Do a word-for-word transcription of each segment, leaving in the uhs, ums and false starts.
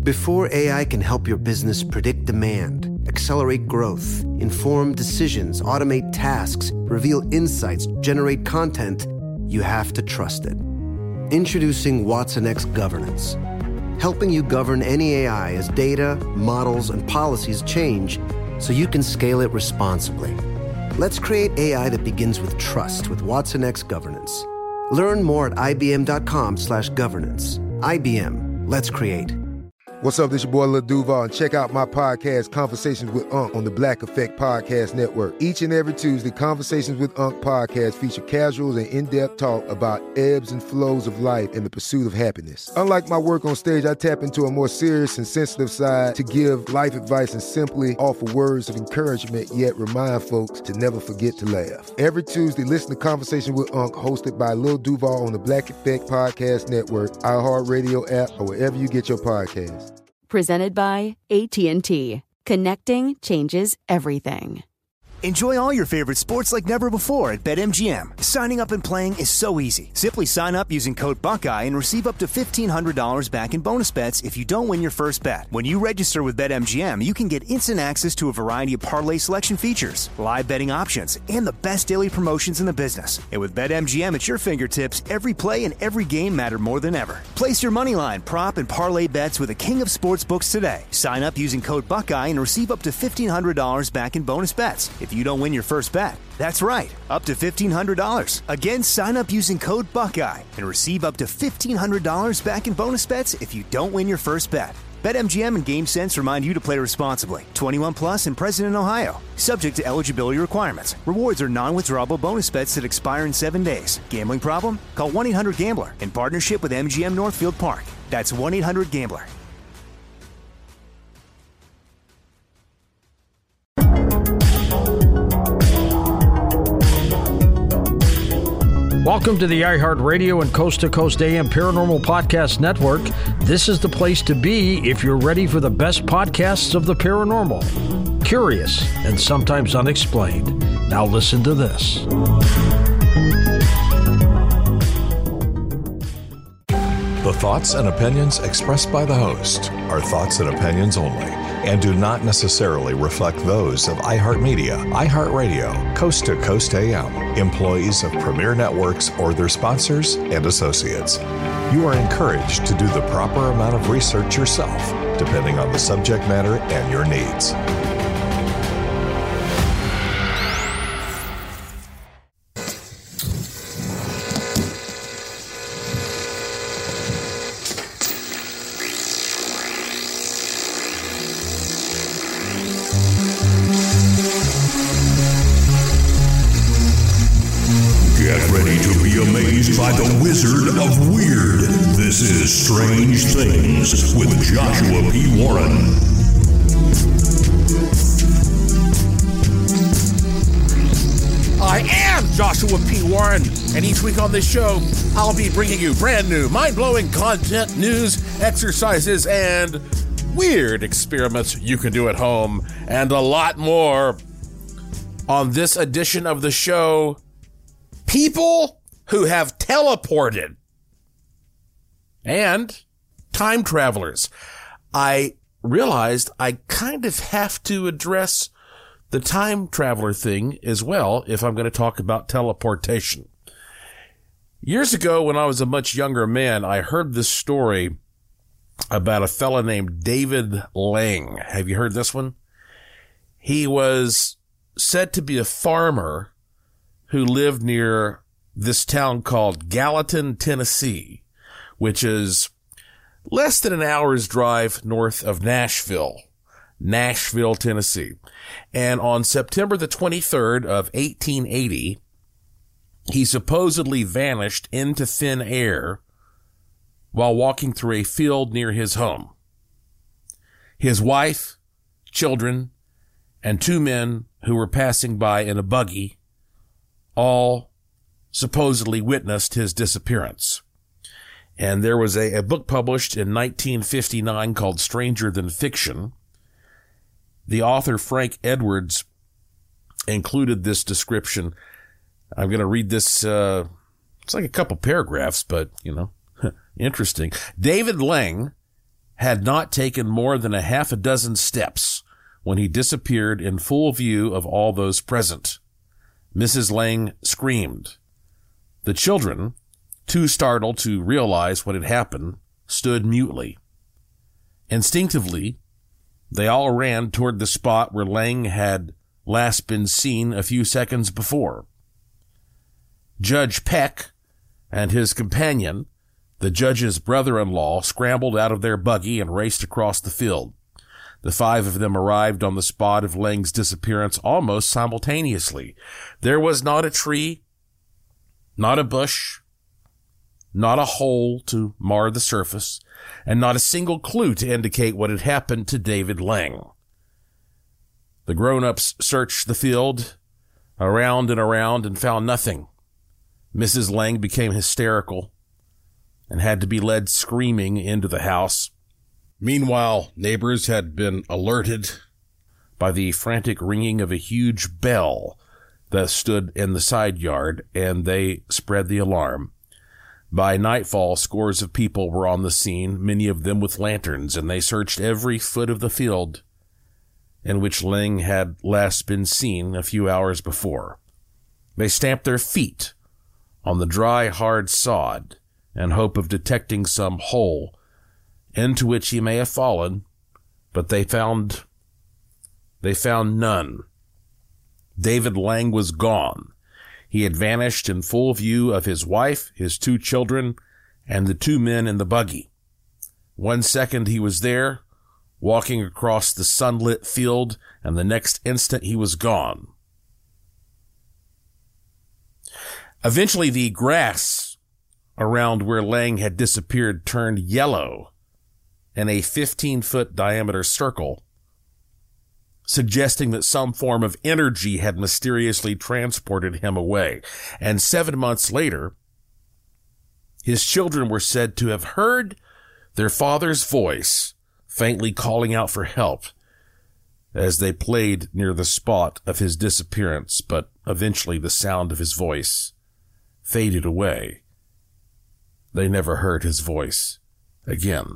Before A I can help your business predict demand, accelerate growth, inform decisions, automate tasks, reveal insights, generate content, you have to trust it. Introducing Watson X Governance, helping you govern any A I as data, models, and policies change so you can scale it responsibly. Let's create A I that begins with trust with Watson X Governance. Learn more at ibm.com slash governance. I B M, let's create. What's up, this your boy Lil Duval, and check out my podcast, Conversations with Unc, on the Black Effect Podcast Network. Each and every Tuesday, Conversations with Unc podcast feature casuals and in-depth talk about ebbs and flows of life and the pursuit of happiness. Unlike my work on stage, I tap into a more serious and sensitive side to give life advice and simply offer words of encouragement, yet remind folks to never forget to laugh. Every Tuesday, listen to Conversation with Unc, hosted by Lil Duval on the Black Effect Podcast Network, iHeartRadio app, or wherever you get your podcasts. Presented by A T and T. Connecting changes everything. Enjoy all your favorite sports like never before at BetMGM. Signing up and playing is so easy. Simply sign up using code Buckeye and receive up to fifteen hundred dollars back in bonus bets if you don't win your first bet. When you register with BetMGM, you can get instant access to a variety of parlay selection features, live betting options, and the best daily promotions in the business. And with BetMGM at your fingertips, every play and every game matter more than ever. Place your moneyline, prop, and parlay bets with the king of sportsbooks today. Sign up using code Buckeye and receive up to fifteen hundred dollars back in bonus bets if you don't win your first bet. That's right, up to fifteen hundred dollars. Again, sign up using code Buckeye and receive up to fifteen hundred dollars back in bonus bets if you don't win your first bet. BetMGM and GameSense remind you to play responsibly. twenty-one plus and present in Ohio. Subject to eligibility requirements. Rewards are non-withdrawable bonus bets that expire in seven days. Gambling problem? Call one eight hundred gambler in partnership with M G M Northfield Park. That's one eight hundred gambler. Welcome to the iHeartRadio and Coast to Coast A M Paranormal Podcast Network. This is the place to be if you're ready for the best podcasts of the paranormal. Curious and sometimes unexplained. Now listen to this. The thoughts and opinions expressed by the host are thoughts and opinions only, and do not necessarily reflect those of iHeartMedia, iHeartRadio, Coast to Coast A M, employees of Premier Networks, or their sponsors and associates. You are encouraged to do the proper amount of research yourself, depending on the subject matter and your needs. By the Wizard of Weird. This is Strange Things with Joshua P. Warren. I am Joshua P. Warren, and each week on this show, I'll be bringing you brand new, mind-blowing content, news, exercises, and weird experiments you can do at home, and a lot more. On this edition of the show, people who have teleported and time travelers. I realized I kind of have to address the time traveler thing as well if I'm going to talk about teleportation. Years ago, when I was a much younger man, I heard this story about a fella named David Lang. Have you heard this one? He was said to be a farmer who lived near this town called Gallatin, Tennessee, which is less than an hour's drive north of Nashville, Nashville, Tennessee. And on September the twenty-third of eighteen eighty, he supposedly vanished into thin air while walking through a field near his home. His wife, children, and two men who were passing by in a buggy all supposedly witnessed his disappearance. And there was a, a book published in nineteen fifty-nine called Stranger Than Fiction. The author, Frank Edwards, included this description. I'm going to read this. Uh, it's like a couple paragraphs, but, you know, interesting. David Lang had not taken more than a half a dozen steps when he disappeared in full view of all those present. Missus Lang screamed. The children, too startled to realize what had happened, stood mutely. Instinctively, they all ran toward the spot where Lang had last been seen a few seconds before. Judge Peck and his companion, the judge's brother-in-law, scrambled out of their buggy and raced across the field. The five of them arrived on the spot of Lang's disappearance almost simultaneously. There was not a tree, not a bush, not a hole to mar the surface, and not a single clue to indicate what had happened to David Lang. The grown-ups searched the field, around and around, and found nothing. Missus Lang became hysterical and had to be led screaming into the house. Meanwhile, neighbors had been alerted by the frantic ringing of a huge bell that stood in the side yard, and they spread the alarm. By nightfall, scores of people were on the scene, many of them with lanterns, and they searched every foot of the field in which Lang had last been seen a few hours before. They stamped their feet on the dry, hard sod in hope of detecting some hole into which he may have fallen, but they found, they found none. David Lang was gone. He had vanished in full view of his wife, his two children, and the two men in the buggy. One second he was there, walking across the sunlit field, and the next instant he was gone. Eventually the grass around where Lang had disappeared turned yellow in a fifteen-foot diameter circle, suggesting that some form of energy had mysteriously transported him away. And seven months later, his children were said to have heard their father's voice faintly calling out for help as they played near the spot of his disappearance, but eventually the sound of his voice faded away. They never heard his voice again.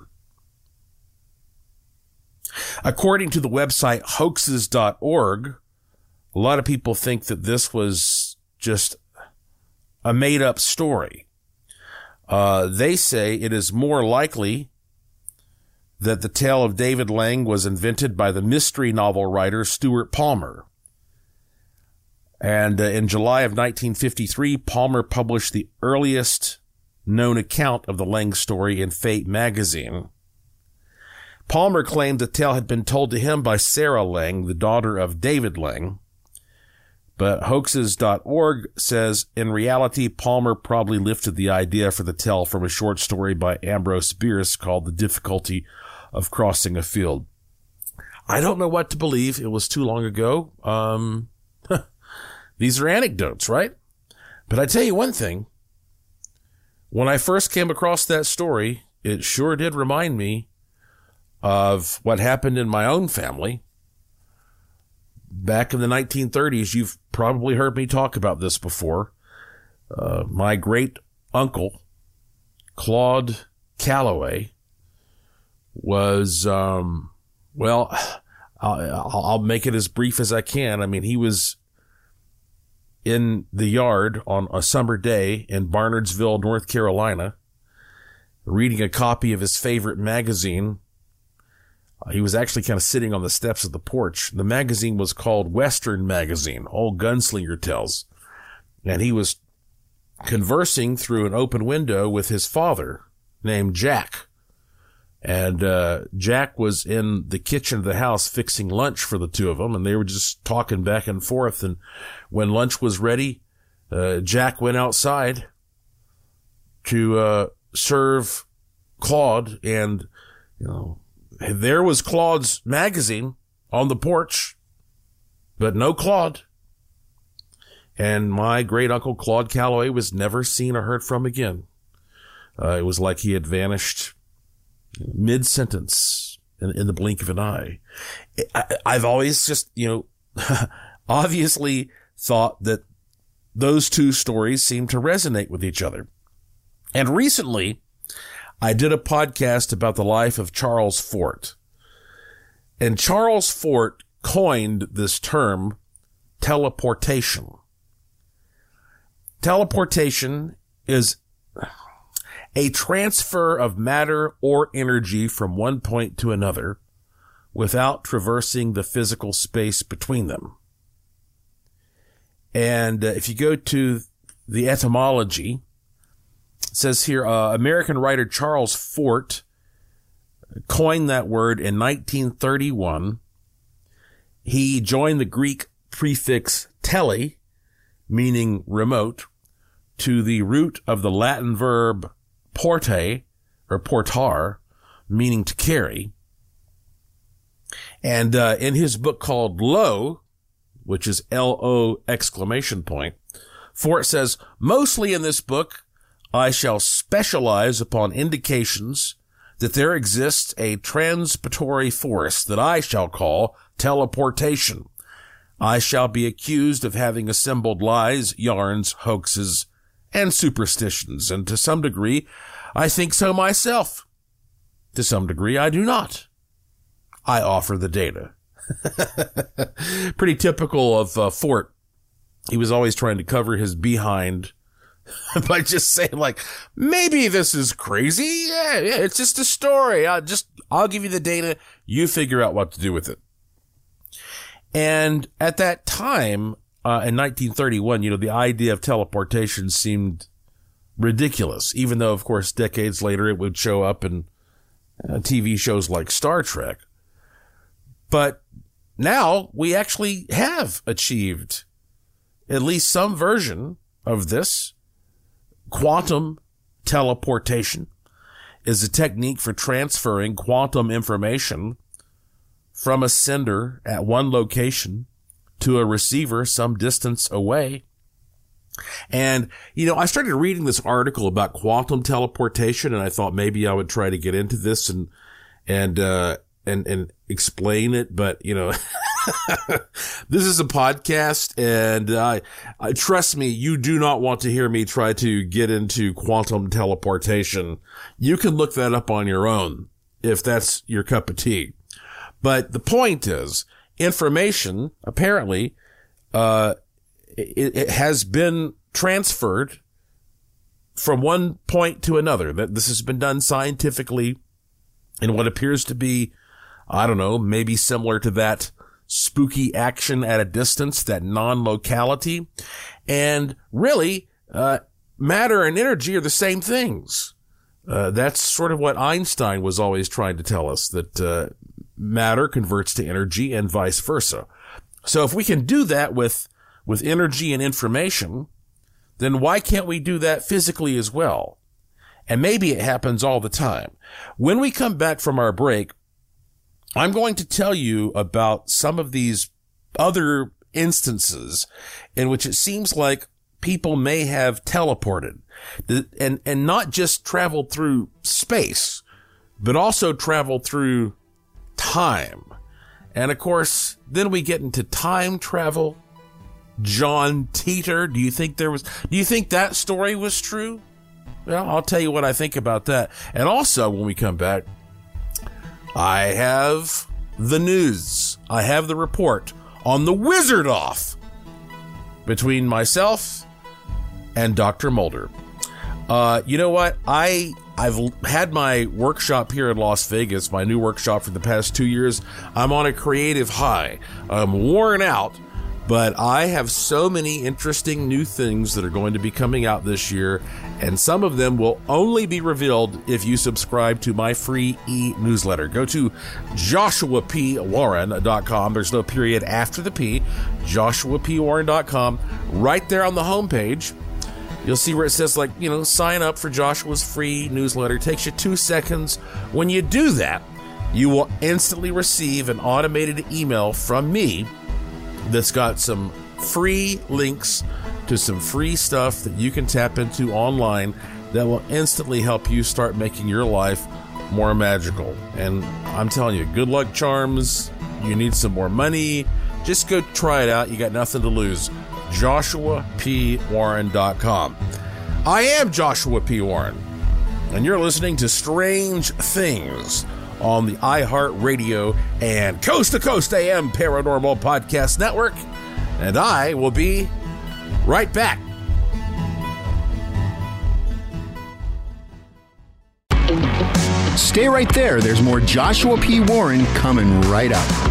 According to the website hoaxes dot org, a lot of people think that this was just a made-up story. Uh, they say it is more likely that the tale of David Lang was invented by the mystery novel writer Stuart Palmer. And uh, in July of nineteen fifty-three, Palmer published the earliest known account of the Lang story in Fate magazine. Palmer claimed the tale had been told to him by Sarah Lang, the daughter of David Lang. But hoaxes dot org says, in reality, Palmer probably lifted the idea for the tale from a short story by Ambrose Bierce called The Difficulty of Crossing a Field. I don't know what to believe. It was too long ago. Um, these are anecdotes, right? But I tell you one thing. When I first came across that story, it sure did remind me of what happened in my own family. Back in the nineteen thirties, you've probably heard me talk about this before. Uh, my great uncle, Claude Calloway, was, um, well, I'll, I'll make it as brief as I can. I mean, he was in the yard on a summer day in Barnardsville, North Carolina, reading a copy of his favorite magazine. He was actually kind of sitting on the steps of the porch. The magazine was called Western Magazine, Old Gunslinger Tales. And he was conversing through an open window with his father named Jack. And uh Jack was in the kitchen of the house fixing lunch for the two of them, and they were just talking back and forth. And when lunch was ready, uh Jack went outside to uh serve Claude, and, you know, there was Claude's magazine on the porch, but no Claude. And my great uncle Claude Calloway was never seen or heard from again. Uh, it was like he had vanished mid-sentence in, in the blink of an eye. I, I've always just, you know, obviously thought that those two stories seem to resonate with each other. And recently, I did a podcast about the life of Charles Fort. And Charles Fort coined this term, teleportation. Teleportation is a transfer of matter or energy from one point to another without traversing the physical space between them. And uh, if you go to the etymology, it says here, uh, American writer Charles Fort coined that word in nineteen thirty-one. He joined the Greek prefix tele, meaning remote, to the root of the Latin verb porte, or portar, meaning to carry. And uh, in his book called Lo, which is L O exclamation point, Fort says, mostly in this book, I shall specialize upon indications that there exists a transpiratory force that I shall call teleportation. I shall be accused of having assembled lies, yarns, hoaxes, and superstitions, and to some degree, I think so myself. To some degree, I do not. I offer the data. Pretty typical of uh, Fort. He was always trying to cover his behind by just saying, like, maybe this is crazy. Yeah, yeah, it's just a story. I'll just, I'll give you the data. You figure out what to do with it. And at that time, uh, in nineteen thirty-one, you know, the idea of teleportation seemed ridiculous, even though, of course, decades later it would show up in uh, T V shows like Star Trek. But now we actually have achieved at least some version of this. Quantum teleportation is a technique for transferring quantum information from a sender at one location to a receiver some distance away. And, you know, I started reading this article about quantum teleportation, and I thought maybe I would try to get into this and, and, uh, and, and explain it. But, you know, this is a podcast, and I, I trust me, you do not want to hear me try to get into quantum teleportation. You can look that up on your own if that's your cup of tea. But the point is, information, apparently, uh, it, it has been transferred from one point to another. That this has been done scientifically in what appears to be, I don't know, maybe similar to that spooky action at a distance, that non-locality. And really, uh, matter and energy are the same things. Uh, that's sort of what Einstein was always trying to tell us, that, uh, matter converts to energy and vice versa. So if we can do that with, with energy and information, then why can't we do that physically as well? And maybe it happens all the time. When we come back from our break, I'm going to tell you about some of these other instances in which it seems like people may have teleported and, and not just traveled through space, but also traveled through time. And of course, then we get into time travel. John Titor. Do you think there was, do you think that story was true? Well, I'll tell you what I think about that. And also, when we come back, I have the news. I have the report on the Wizard Off between myself and Doctor Mulder. Uh, you know what? I, I've had my workshop here in Las Vegas, my new workshop for the past two years. I'm on a creative high. I'm worn out, but I have so many interesting new things that are going to be coming out this year, and some of them will only be revealed if you subscribe to my free e-newsletter. Go to joshua p warren dot com. There's no period after the P. joshua p warren dot com. Right there on the homepage, you'll see where it says, like, you know, sign up for Joshua's free newsletter. It takes you two seconds. When you do that, you will instantly receive an automated email from me that's got some free links to some free stuff that you can tap into online that will instantly help you start making your life more magical. And I'm telling you, good luck charms. You need some more money, just go try it out. You got nothing to lose. joshua p warren dot com. I am Joshua P. Warren. and you're listening to Strange Things on the iHeartRadio and Coast to Coast A M Paranormal Podcast Network, and I will be right back. Stay right there. There's more Joshua P. Warren coming right up.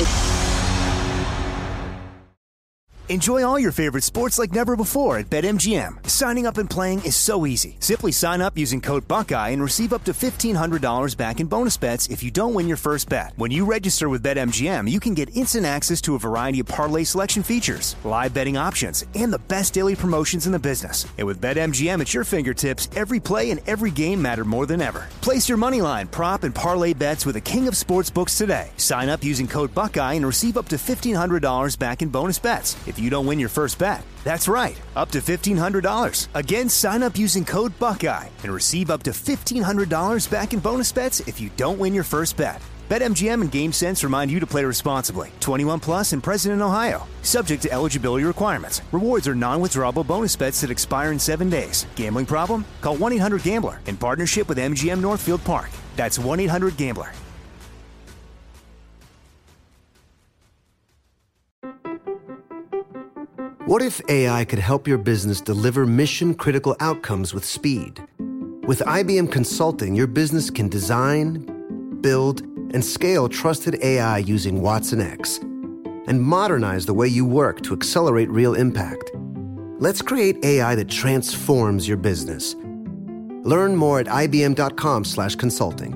Enjoy all your favorite sports like never before at BetMGM. Signing up and playing is so easy. Simply sign up using code Buckeye and receive up to fifteen hundred dollars back in bonus bets if you don't win your first bet. When you register with BetMGM, you can get instant access to a variety of parlay selection features, live betting options, and the best daily promotions in the business. And with BetMGM at your fingertips, every play and every game matter more than ever. Place your moneyline, prop, and parlay bets with the king of sportsbooks today. Sign up using code Buckeye and receive up to fifteen hundred dollars back in bonus bets if you don't win your first bet. That's right, up to fifteen hundred dollars. Again, sign up using code Buckeye and receive up to fifteen hundred dollars back in bonus bets if you don't win your first bet. BetMGM and GameSense remind you to play responsibly. twenty-one plus and present in Ohio. Subject to eligibility requirements. Rewards are non-withdrawable bonus bets that expire in seven days. Gambling problem? Call one eight hundred gambler in partnership with M G M Northfield Park. That's one eight hundred gambler. What if A I could help your business deliver mission-critical outcomes with speed? With I B M Consulting, your business can design, build, and scale trusted A I using watsonx, and modernize the way you work to accelerate real impact. Let's create A I that transforms your business. Learn more at ibm.com slash consulting.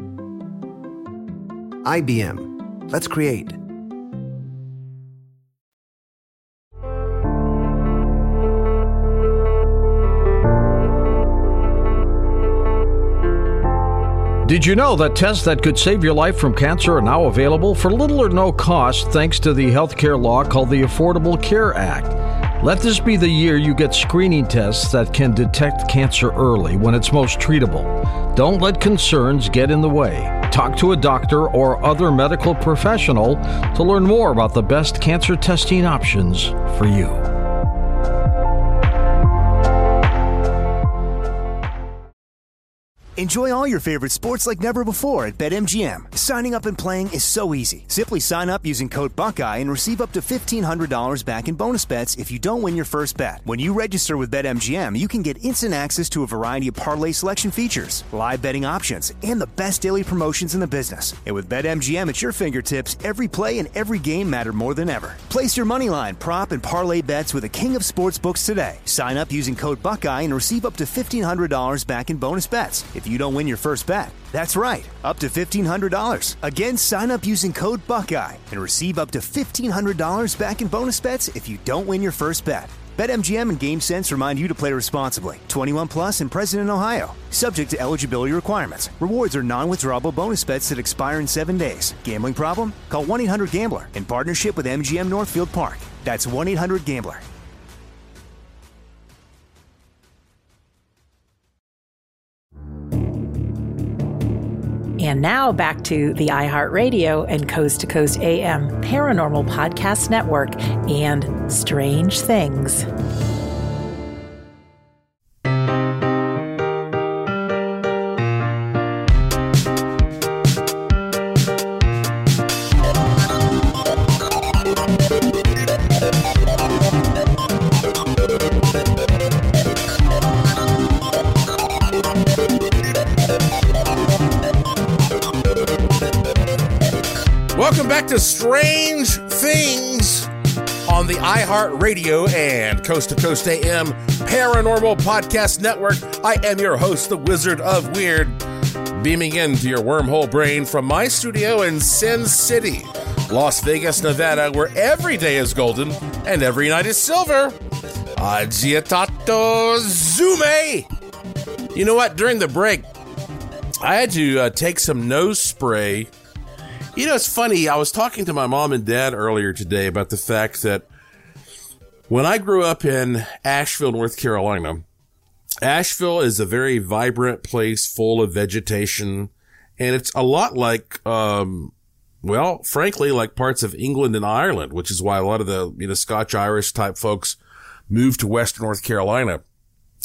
I B M. Let's create. Did you know that tests that could save your life from cancer are now available for little or no cost thanks to the healthcare law called the Affordable Care Act? Let this be the year you get screening tests that can detect cancer early when it's most treatable. Don't let concerns get in the way. Talk to a doctor or other medical professional to learn more about the best cancer testing options for you. Enjoy all your favorite sports like never before at BetMGM. Signing up and playing is so easy. Simply sign up using code Buckeye and receive up to fifteen hundred dollars back in bonus bets if you don't win your first bet. When you register with BetMGM, you can get instant access to a variety of parlay selection features, live betting options, and the best daily promotions in the business. And with BetMGM at your fingertips, every play and every game matter more than ever. Place your moneyline, prop, and parlay bets with the king of sportsbooks today. Sign up using code Buckeye and receive up to fifteen hundred dollars back in bonus bets if you don't win your first bet. That's right, up to fifteen hundred dollars. Again, sign up using code Buckeye and receive up to fifteen hundred dollars back in bonus bets if you don't win your first bet. BetMGM and GameSense remind you to play responsibly. twenty-one plus and present in Ohio. Subject to eligibility requirements. Rewards are non-withdrawable bonus bets that expire in seven days. Gambling problem? Call one eight hundred gambler in partnership with M G M Northfield Park. That's one eight hundred gambler. And now back to the iHeartRadio and Coast to Coast A M Paranormal Podcast Network and Strange Things. Welcome back to Strange Things on the iHeartRadio and Coast to Coast A M Paranormal Podcast Network. I am your host, the Wizard of Weird, beaming into your wormhole brain from my studio in Sin City, Las Vegas, Nevada, where every day is golden and every night is silver. Agitato Zume! You know what? During the break, I had to uh, take some nose spray. You know, it's funny. I was talking to my mom and dad earlier today about the fact that when I grew up in Asheville, North Carolina, Asheville is a very vibrant place full of vegetation, and it's a lot like, um, well, frankly, like parts of England and Ireland, which is why a lot of the, you know, Scotch-Irish type folks moved to Western North Carolina.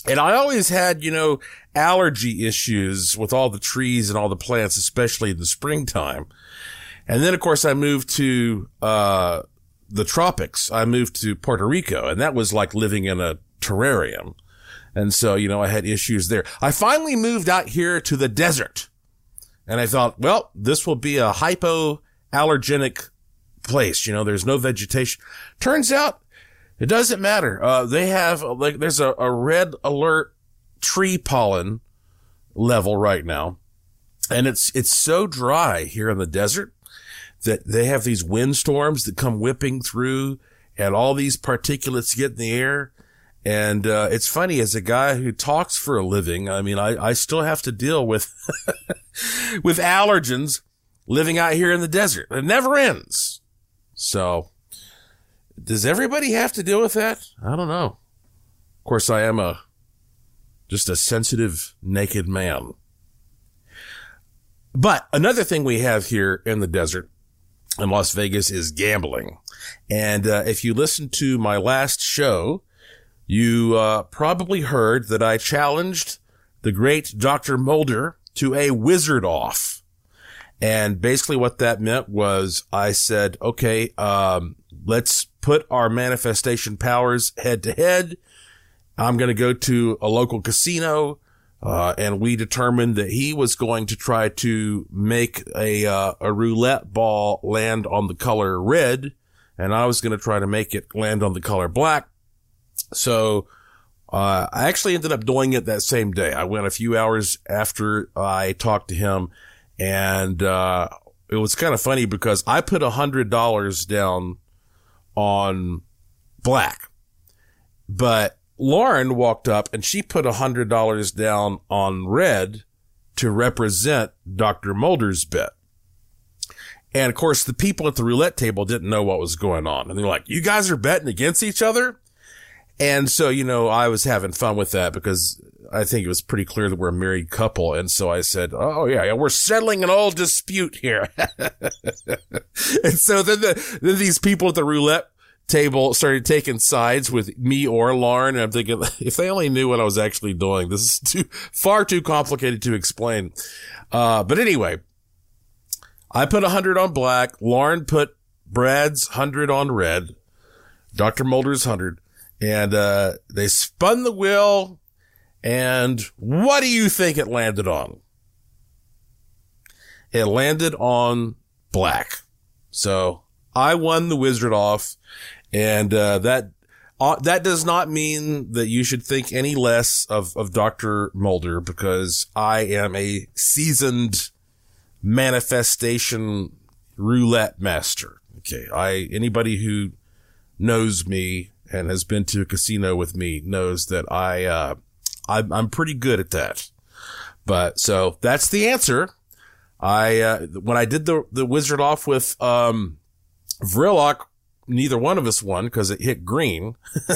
And I always had, you know, allergy issues with all the trees and all the plants, especially in the springtime. And then, of course, I moved to, uh, the tropics. I moved to Puerto Rico, and that was like living in a terrarium. And so, you know, I had issues there. I finally moved out here to the desert, and I thought, well, this will be a hypoallergenic place. You know, there's no vegetation. Turns out it doesn't matter. Uh, they have, like, there's a, a red alert tree pollen level right now. And it's, it's so dry here in the desert that they have these windstorms that come whipping through, and all these particulates get in the air. And, uh, it's funny, as a guy who talks for a living, I mean, I, I still have to deal with, with allergens living out here in the desert. It never ends. So, does everybody have to deal with that? I don't know. Of course, I am a, just a sensitive, naked man. But another thing we have here in the desert in Las Vegas is gambling. And, uh, if you listen to my last show, you, uh, probably heard that I challenged the great Doctor Mulder to a wizard off. And basically what that meant was I said, okay, um, let's put our manifestation powers head to head. I'm going to go to a local casino. Uh, and we determined that he was going to try to make a, uh, a roulette ball land on the color red. And I was going to try to make it land on the color black. So, uh, I actually ended up doing it that same day. I went a few hours after I talked to him, and, uh, it was kind of funny because I put a hundred dollars down on black, but Lauren walked up and she put a hundred dollars down on red to represent Doctor Mulder's bet. And of course, the people at the roulette table didn't know what was going on. And they're like, you guys are betting against each other? And so, you know, I was having fun with that because I think it was pretty clear that we're a married couple. And so I said, oh, yeah, yeah, we're settling an old dispute here. And so then, the, then these people at the roulette table started taking sides with me or Lauren. And I'm thinking, if they only knew what I was actually doing, this is too far too complicated to explain. Uh, but anyway, I put a hundred on black. Lauren put Brad's hundred on red, Doctor Mulder's hundred. And, uh, they spun the wheel, and what do you think it landed on? It landed on black. So I won the wizard off, and, uh, that, uh, that does not mean that you should think any less of, of Doctor Mulder, because I am a seasoned manifestation roulette master. Okay. I, anybody who knows me and has been to a casino with me knows that I, uh, I'm, I'm pretty good at that. But so that's the answer. I, uh, when I did the, the wizard off with, um, Vrillock, neither one of us won because it hit green.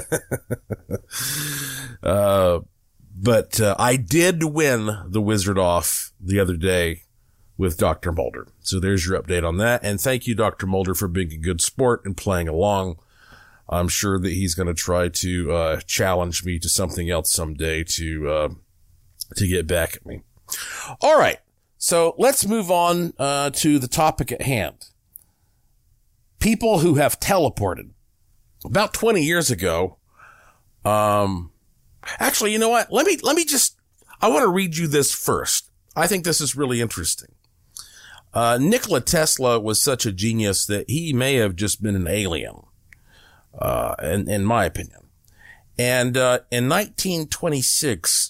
uh, but, uh, I did win the wizard off the other day with Doctor Mulder. So there's your update on that. And thank you, Doctor Mulder, for being a good sport and playing along. I'm sure that he's going to try to, uh, challenge me to something else someday to, uh, to get back at me. All right. So let's move on, uh, to the topic at hand. People who have teleported. About twenty years ago, um, actually, you know what? Let me, let me just, I want to read you this first. I think this is really interesting. Uh, Nikola Tesla was such a genius that he may have just been an alien. Uh, in, in my opinion. And, uh, in nineteen twenty-six,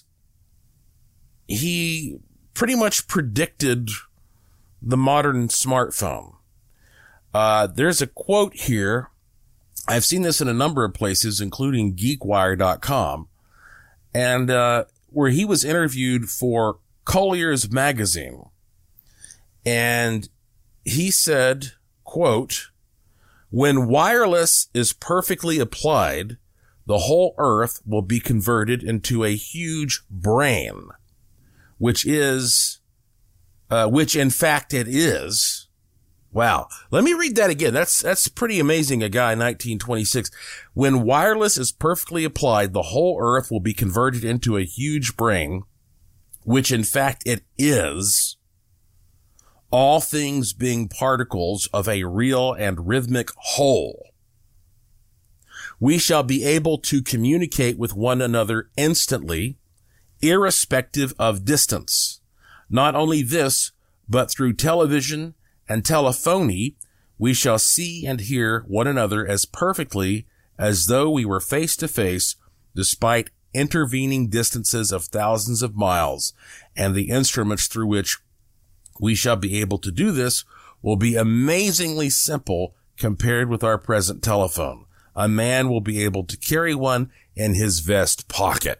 he pretty much predicted the modern smartphone. Uh, there's a quote here. I've seen this in a number of places, including geek wire dot com, and, uh, where he was interviewed for Collier's magazine. And he said, quote, when wireless is perfectly applied, the whole earth will be converted into a huge brain, which is, uh, which in fact it is, Wow. Let me read that again. That's, that's pretty amazing. A guy in nineteen twenty-six. When wireless is perfectly applied, the whole earth will be converted into a huge brain, which in fact it is, all things being particles of a real and rhythmic whole. We shall be able to communicate with one another instantly, irrespective of distance. Not only this, but through television and telephony, we shall see and hear one another as perfectly as though we were face to face, despite intervening distances of thousands of miles, and the instruments through which we shall be able to do this will be amazingly simple compared with our present telephone. A man will be able to carry one in his vest pocket.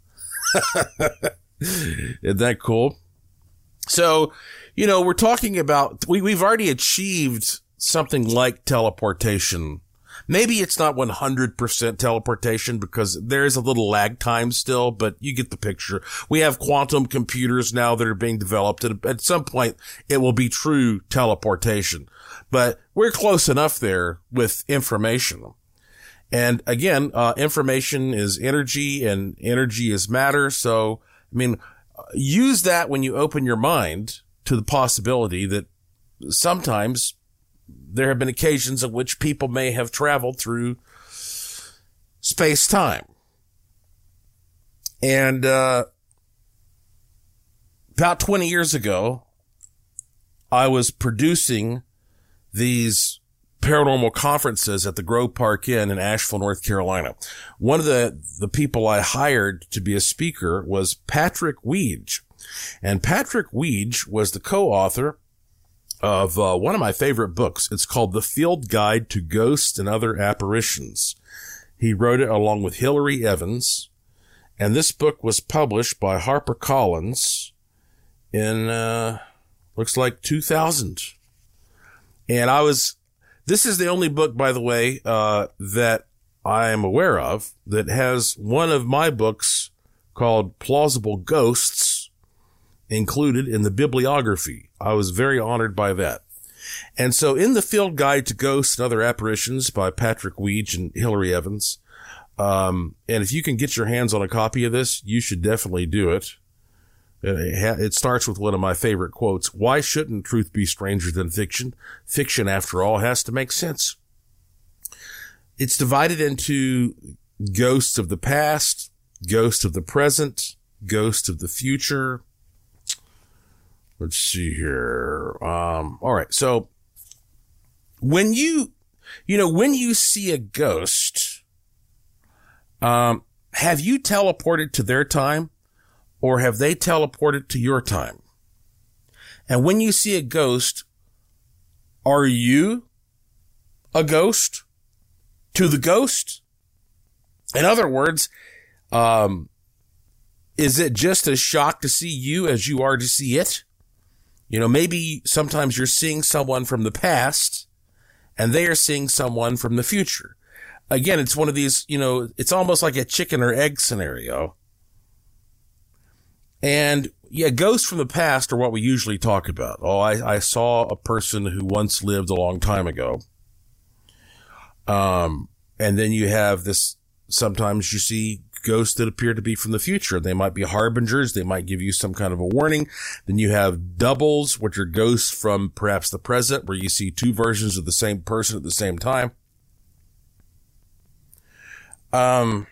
Isn't that cool? So, you know, we're talking about, we, we've already achieved something like teleportation. Maybe it's not one hundred percent teleportation because there is a little lag time still, but you get the picture. We have quantum computers now that are being developed, and at some point it will be true teleportation. But we're close enough there with information. And again, uh, information is energy and energy is matter. So, I mean, use that when you open your mind to the possibility that sometimes there have been occasions in which people may have traveled through space-time. And uh, about twenty years ago, I was producing these paranormal conferences at the Grove Park Inn in Asheville, North Carolina. One of the, the people I hired to be a speaker was Patrick Weege. And Patrick Weege was the co-author of uh, one of my favorite books. It's called The Field Guide to Ghosts and Other Apparitions. He wrote it along with Hilary Evans. And this book was published by HarperCollins in, uh, looks like two thousand. And I was, this is the only book, by the way, uh, that I am aware of that has one of my books called Plausible Ghosts included in the bibliography. I was very honored by that. And so in the Field Guide to Ghosts and Other Apparitions by Patrick Weege and Hilary Evans, um, and if you can get your hands on a copy of this, you should definitely do it. It starts with one of my favorite quotes. Why shouldn't truth be stranger than fiction? Fiction, after all, has to make sense. It's divided into ghosts of the past, ghosts of the present, ghosts of the future. Let's see here. Um, all right. So when you, you know, when you see a ghost, um, have you teleported to their time? Or have they teleported to your time? And when you see a ghost, are you a ghost to the ghost? In other words, um, is it just as shocked to see you as you are to see it? You know, maybe sometimes you're seeing someone from the past and they are seeing someone from the future. Again, it's one of these, you know, it's almost like a chicken or egg scenario. And yeah, ghosts from the past are what we usually talk about. Oh, I, I saw a person who once lived a long time ago. Um, and then you have this, sometimes you see ghosts that appear to be from the future. They might be harbingers. They might give you some kind of a warning. Then you have doubles, which are ghosts from perhaps the present, where you see two versions of the same person at the same time. Um,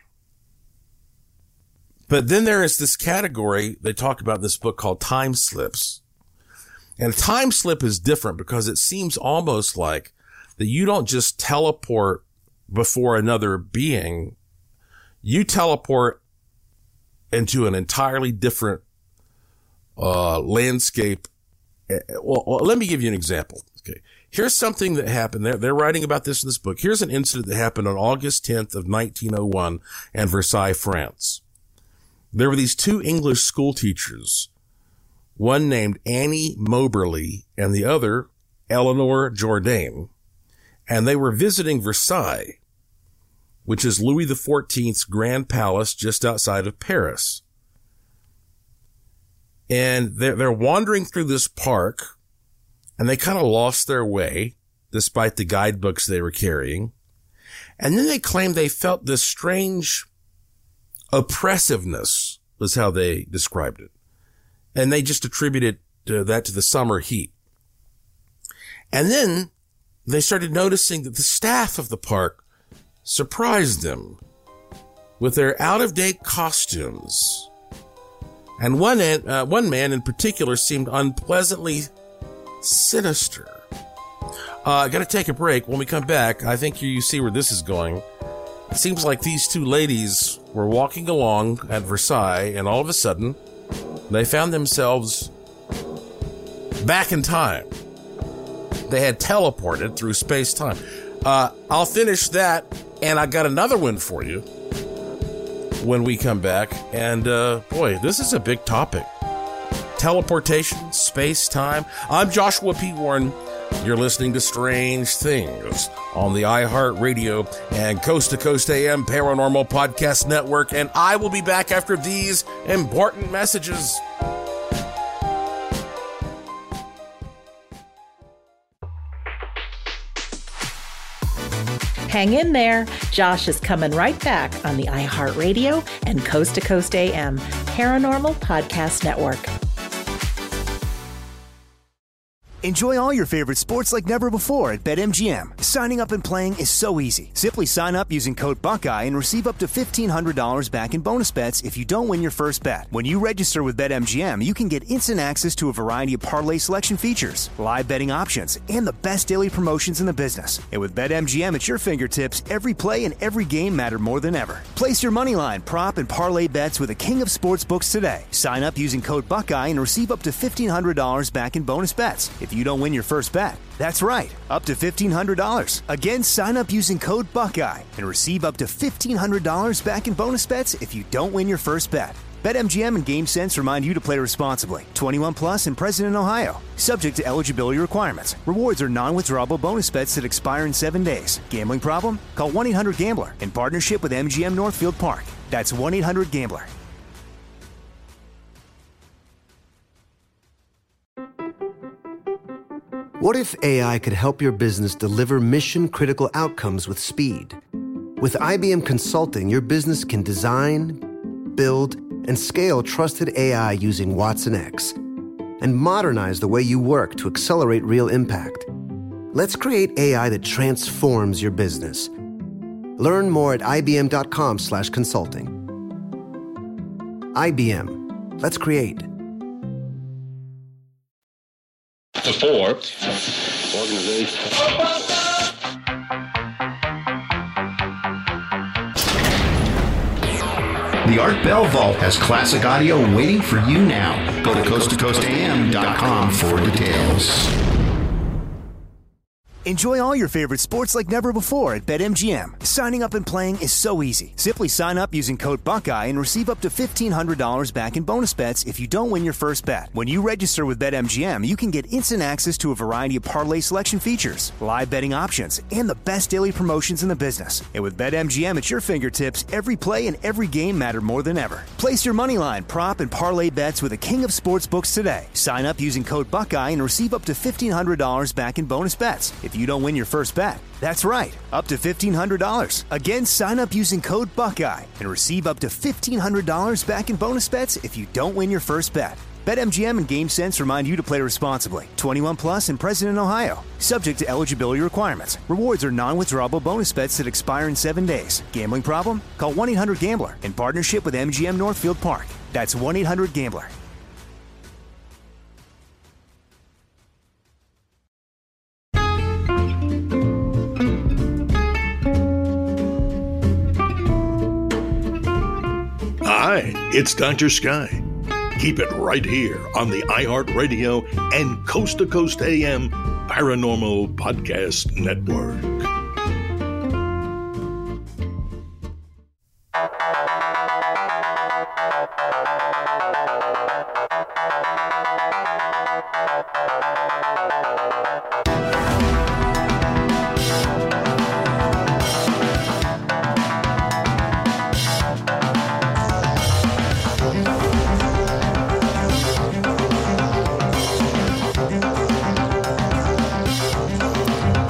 But then there is this category they talk about in this book called time slips. And a time slip is different because it seems almost like that you don't just teleport before another being. You teleport into an entirely different uh, landscape. Well, well, let me give you an example. Okay. Here's something that happened. They're, they're writing about this in this book. Here's an incident that happened on August tenth of nineteen oh one in Versailles, France. There were these two English school teachers, one named Annie Moberly and the other Eleanor Jourdain, and they were visiting Versailles, which is Louis the fourteenth's Grand Palace just outside of Paris. And they're, they're wandering through this park, and they kind of lost their way despite the guidebooks they were carrying. And then they claimed they felt this strange oppressiveness, was how they described it. And they just attributed uh, that to the summer heat. And then they started noticing that the staff of the park surprised them with their out-of-date costumes. And one, uh, one man in particular seemed unpleasantly sinister. Uh, gotta take a break. When we come back, I think you, you see where this is going. It seems like these two ladies were walking along at Versailles, and all of a sudden, they found themselves back in time. They had teleported through space-time. Uh, I'll finish that, and I got another one for you when we come back. And, uh, boy, this is a big topic. Teleportation, space-time. I'm Joshua P. Warren. You're listening to Strange Things on the iHeartRadio and Coast to Coast A M Paranormal Podcast Network, and I will be back after these important messages. Hang in there. Josh is coming right back on the iHeartRadio and Coast to Coast A M Paranormal Podcast Network. Enjoy all your favorite sports like never before at BetMGM. Signing up and playing is so easy. Simply sign up using code Buckeye and receive up to fifteen hundred dollars back in bonus bets if you don't win your first bet. When you register with BetMGM, you can get instant access to a variety of parlay selection features, live betting options, and the best daily promotions in the business. And with BetMGM at your fingertips, every play and every game matter more than ever. Place your moneyline, prop, and parlay bets with the king of sportsbooks today. Sign up using code Buckeye and receive up to fifteen hundred dollars back in bonus bets if you don't win your first bet. That's right, up to fifteen hundred dollars. Again, sign up using code Buckeye and receive up to fifteen hundred dollars back in bonus bets if you don't win your first bet. BetMGM and GameSense remind you to play responsibly. twenty-one plus and present in Ohio. Subject to eligibility requirements. Rewards are non-withdrawable bonus bets that expire in seven days. Gambling problem? Call one eight hundred gambler in partnership with M G M Northfield Park. That's one eight hundred gambler. What if A I could help your business deliver mission-critical outcomes with speed? With I B M Consulting, your business can design, build, and scale trusted A I using Watson X and modernize the way you work to accelerate real impact. Let's create A I that transforms your business. Learn more at ibm.com slash consulting. I B M. Let's create. Before organization. The Art Bell Vault has classic audio waiting for you now. Go to coast to coast a m dot com for details. Enjoy all your favorite sports like never before at BetMGM. Signing up and playing is so easy. Simply sign up using code Buckeye and receive up to fifteen hundred dollars back in bonus bets if you don't win your first bet. When you register with BetMGM, you can get instant access to a variety of parlay selection features, live betting options, and the best daily promotions in the business. And with BetMGM at your fingertips, every play and every game matter more than ever. Place your moneyline, prop, and parlay bets with the king of sportsbooks today. Sign up using code Buckeye and receive up to fifteen hundred dollars back in bonus bets if you don't win your first bet. That's right, up to fifteen hundred dollars. Again, sign up using code Buckeye and receive up to fifteen hundred dollars back in bonus bets if you don't win your first bet. BetMGM and GameSense remind you to play responsibly. twenty-one plus and present in Ohio. Subject to eligibility requirements. Rewards are non-withdrawable bonus bets that expire in seven days. Gambling problem? Call one eight hundred gambler in partnership with M G M Northfield Park. That's one eight hundred gambler. Hi, it's Doctor Sky. Keep it right here on the iHeartRadio and Coast to Coast A M Paranormal Podcast Network.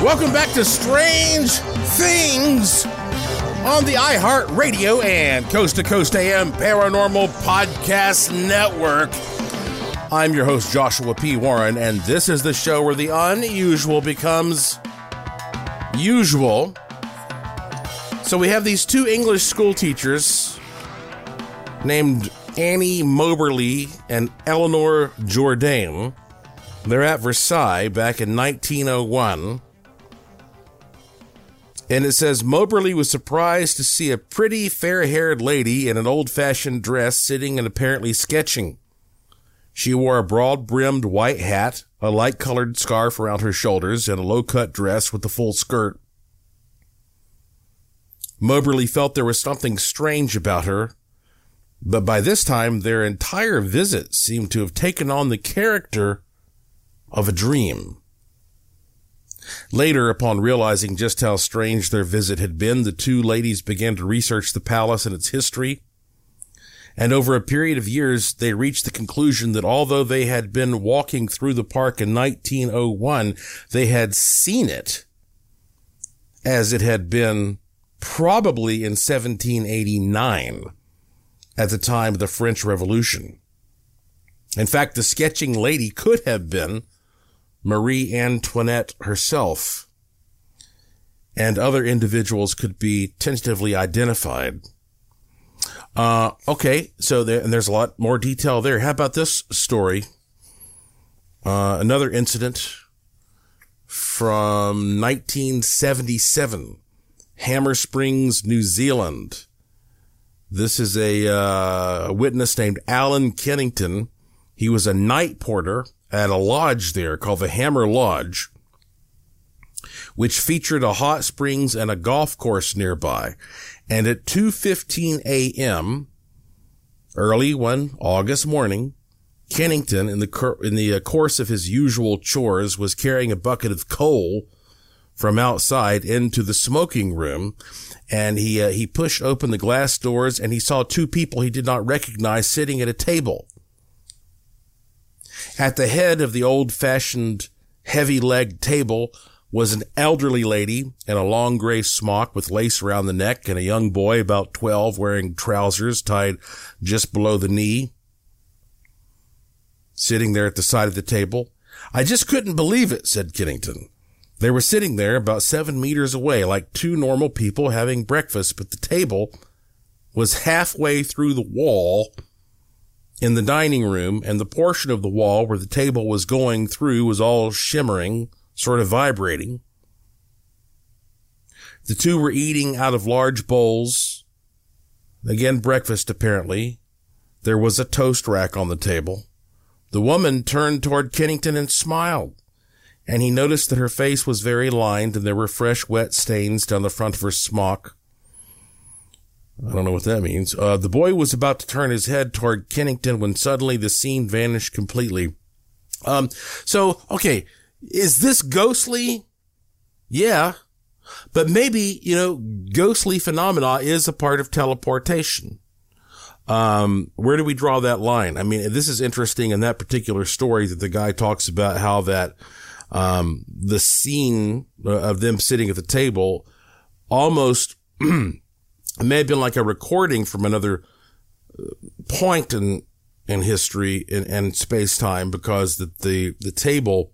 Welcome back to Strange Things on the iHeartRadio and Coast to Coast A M Paranormal Podcast Network. I'm your host, Joshua P. Warren, and this is the show where the unusual becomes usual. So we have these two English school teachers named Annie Moberly and Eleanor Jourdain. They're at Versailles back in nineteen oh one. And it says, Moberly was surprised to see a pretty fair-haired lady in an old-fashioned dress sitting and apparently sketching. She wore a broad-brimmed white hat, a light-colored scarf around her shoulders, and a low-cut dress with a full skirt. Moberly felt there was something strange about her, but by this time their entire visit seemed to have taken on the character of a dream. Later, upon realizing just how strange their visit had been, the two ladies began to research the palace and its history. And over a period of years, they reached the conclusion that although they had been walking through the park in nineteen oh one, they had seen it as it had been probably in seventeen eighty-nine at the time of the French Revolution. In fact, the sketching lady could have been Marie Antoinette herself, and other individuals could be tentatively identified. Uh, okay, so there, and there's a lot more detail there. How about this story? Uh, another incident from nineteen seventy-seven, Hammer Springs, New Zealand. This is a, uh, a witness named Alan Kennington. He was a night porter at a lodge there called the Hammer Lodge, which featured a hot springs and a golf course nearby. And at two fifteen a.m., early one August morning, Kennington, in the cur- in the course of his usual chores, was carrying a bucket of coal from outside into the smoking room, and he uh, he pushed open the glass doors, and he saw two people he did not recognize sitting at a table. At the head of the old-fashioned, heavy-legged table was an elderly lady in a long gray smock with lace around the neck, and a young boy about twelve wearing trousers tied just below the knee, sitting there at the side of the table. I just couldn't believe it, said Kennington. They were sitting there about seven meters away like two normal people having breakfast, but the table was halfway through the wall in the dining room, and the portion of the wall where the table was going through was all shimmering, sort of vibrating. The two were eating out of large bowls. Again, breakfast, apparently. There was a toast rack on the table. The woman turned toward Kennington and smiled, and he noticed that her face was very lined and there were fresh, wet stains down the front of her smock. I don't know what that means. Uh, the boy was about to turn his head toward Kennington when suddenly the scene vanished completely. Um, so, okay, is this ghostly? Yeah, but maybe, you know, ghostly phenomena is a part of teleportation. Um, where do we draw that line? I mean, this is interesting in that particular story that the guy talks about how that, um, the scene of them sitting at the table almost it may have been like a recording from another point in, in history and, and space time, because the, the, the table,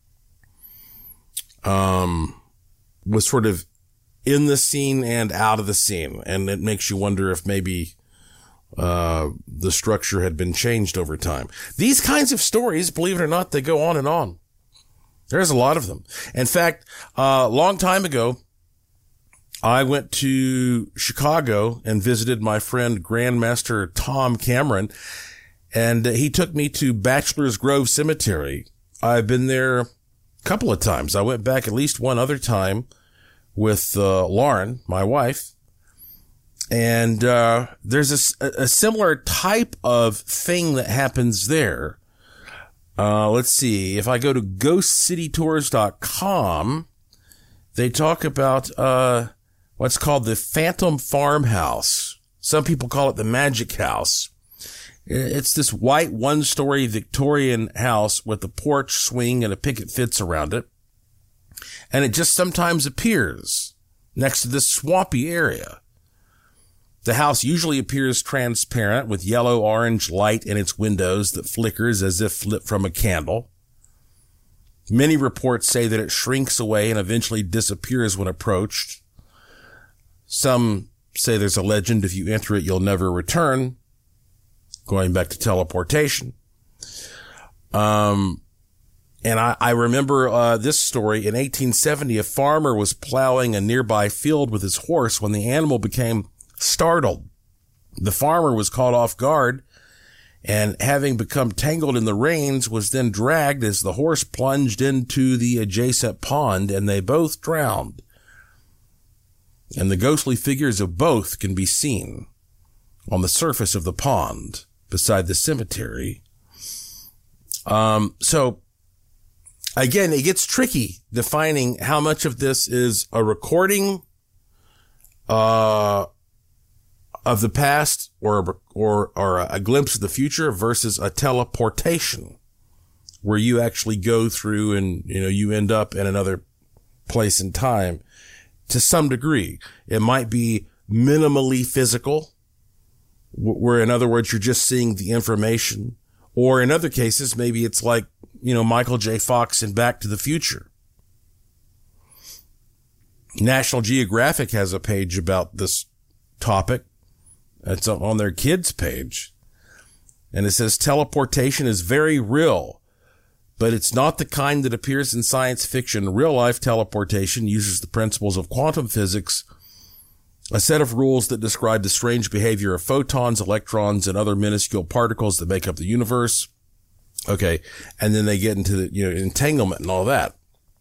um, was sort of in the scene and out of the scene. And it makes you wonder if maybe, uh, the structure had been changed over time. These kinds of stories, believe it or not, they go on and on. There's a lot of them. In fact, a uh, long time ago, I went to Chicago and visited my friend Grandmaster Tom Cameron, and he took me to Bachelor's Grove Cemetery. I've been there a couple of times. I went back at least one other time with uh, Lauren, my wife, and uh there's a, a similar type of thing that happens there. Uh let's see. If I go to ghost city tours dot com, they talk about uh what's called the Phantom Farmhouse. Some people call it the Magic House. It's this white one-story Victorian house with a porch, swing, and a picket fence around it. And it just sometimes appears next to this swampy area. The house usually appears transparent with yellow-orange light in its windows that flickers as if lit from a candle. Many reports say that it shrinks away and eventually disappears when approached. Some say there's a legend, if you enter it, you'll never return. Going back to teleportation. Um, and I, I remember uh, this story. In eighteen seventy, a farmer was plowing a nearby field with his horse when the animal became startled. The farmer was caught off guard, and having become tangled in the reins, was then dragged as the horse plunged into the adjacent pond, and they both drowned. And the ghostly figures of both can be seen on the surface of the pond beside the cemetery. Um, so again, it gets tricky defining how much of this is a recording, uh, of the past or, or, or a glimpse of the future versus a teleportation where you actually go through and, you know, you end up in another place in time to some degree. It might be minimally physical, where in other words, you're just seeing the information. Or in other cases, maybe it's like, you know, Michael J. Fox in Back to the Future. National Geographic has a page about this topic. It's on their kids page. And it says teleportation is very real, but it's not the kind that appears in science fiction. Real life teleportation uses the principles of quantum physics, a set of rules that describe the strange behavior of photons, electrons, and other minuscule particles that make up the universe. Okay. And then they get into the, you know, entanglement and all that.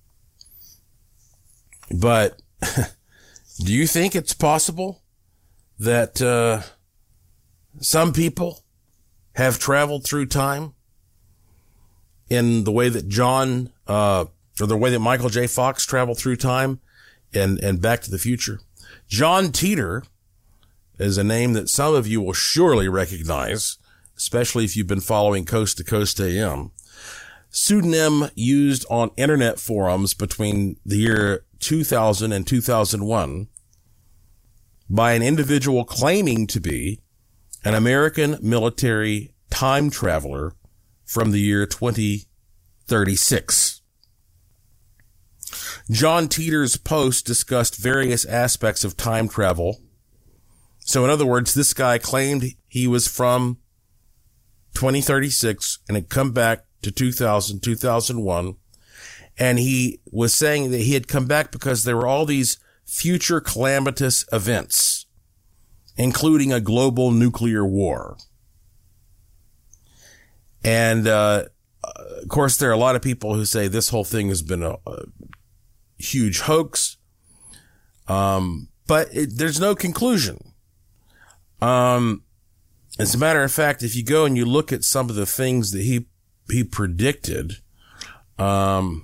But do you think it's possible that, uh, some people have traveled through time in the way that John, uh, or the way that Michael J. Fox traveled through time and, and Back to the Future? John Teeter is a name that some of you will surely recognize, especially if you've been following Coast to Coast A M. Pseudonym used on internet forums between the year two thousand and two thousand one by an individual claiming to be an American military time traveler from the year twenty thirty-six. John Teeter's post discussed various aspects of time travel. So in other words, this guy claimed he was from twenty thirty-six and had come back to two thousand, two thousand one. And he was saying that he had come back because there were all these future calamitous events, including a global nuclear war. And, uh, of course, there are a lot of people who say this whole thing has been a, a huge hoax. Um, but it, there's no conclusion. Um, as a matter of fact, if you go and you look at some of the things that he, he predicted, um,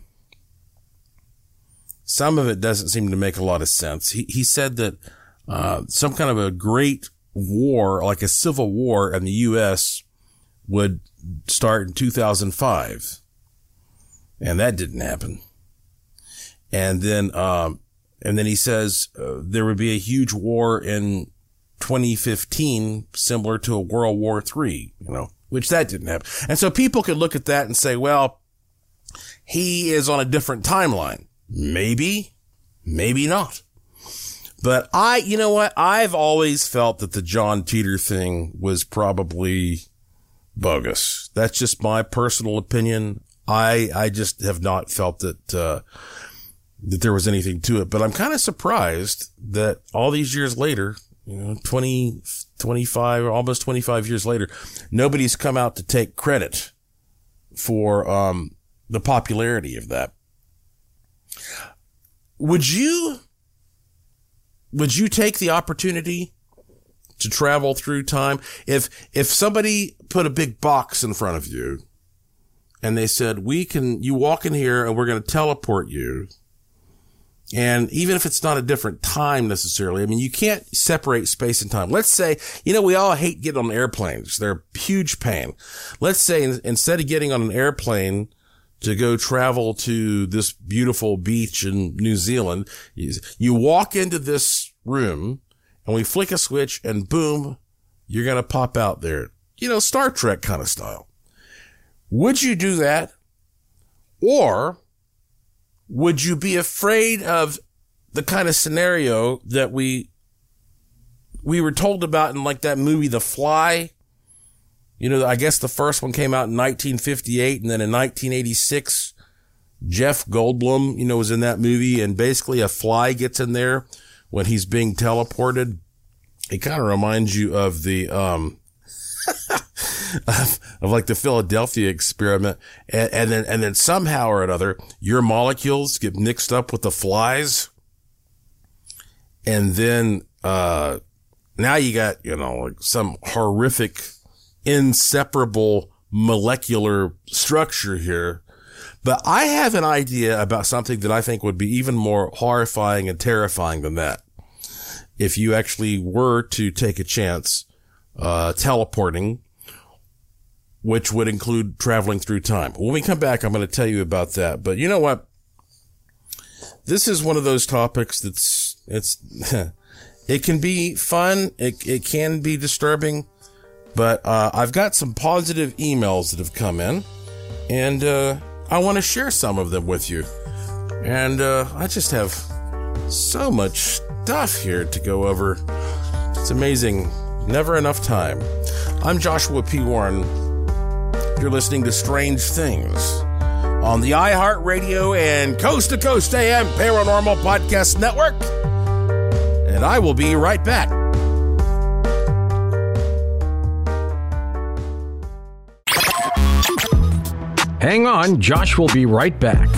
some of it doesn't seem to make a lot of sense. He, he said that, uh, some kind of a great war, like a civil war in the U S would start in two thousand five. And that didn't happen. And then, um, and then he says, uh, there would be a huge war in twenty fifteen, similar to a World War Three, you know, which that didn't happen. And so people could look at that and say, well, he is on a different timeline. Maybe, maybe not. But I, you know what? I've always felt that the John Teeter thing was probably bogus. That's just my personal opinion. I, I just have not felt that, uh, that there was anything to it, but I'm kind of surprised that all these years later, you know, twenty, twenty-five, or almost twenty-five years later, nobody's come out to take credit for, um, the popularity of that. Would you, would you take the opportunity to travel through time? If, if somebody put a big box in front of you and they said, we can, you walk in here and we're going to teleport you. And even if it's not a different time necessarily, I mean, you can't separate space and time. Let's say, you know, we all hate getting on airplanes. They're a huge pain. Let's say in, instead of getting on an airplane to go travel to this beautiful beach in New Zealand. You walk into this room and we flick a switch and boom, you're going to pop out there. You know, Star Trek kind of style. Would you do that? Or would you be afraid of the kind of scenario that we, we were told about in like that movie, The Fly? You know, I guess the first one came out in nineteen fifty-eight, and then in nineteen eighty-six, Jeff Goldblum, you know, was in that movie, and basically a fly gets in there when he's being teleported. It kind of reminds you of the, um, of, of like the Philadelphia experiment. And, and then, and then somehow or another, your molecules get mixed up with the flies. And then, uh, now you got, you know, like some horrific, inseparable molecular structure here. But I have an idea about something that I think would be even more horrifying and terrifying than that. If you actually were to take a chance, uh, teleporting, which would include traveling through time. When we come back, I'm going to tell you about that. But you know what? This is one of those topics that's, it's, it can be fun. It, it can be disturbing. But, uh, I've got some positive emails that have come in, and, uh, I want to share some of them with you. And, uh, I just have so much stuff here to go over. It's amazing. Never enough time. I'm Joshua P. Warren. You're listening to Strange Things on the iHeartRadio and Coast to Coast A M Paranormal Podcast Network. And I will be right back. Hang on, Josh will be right back.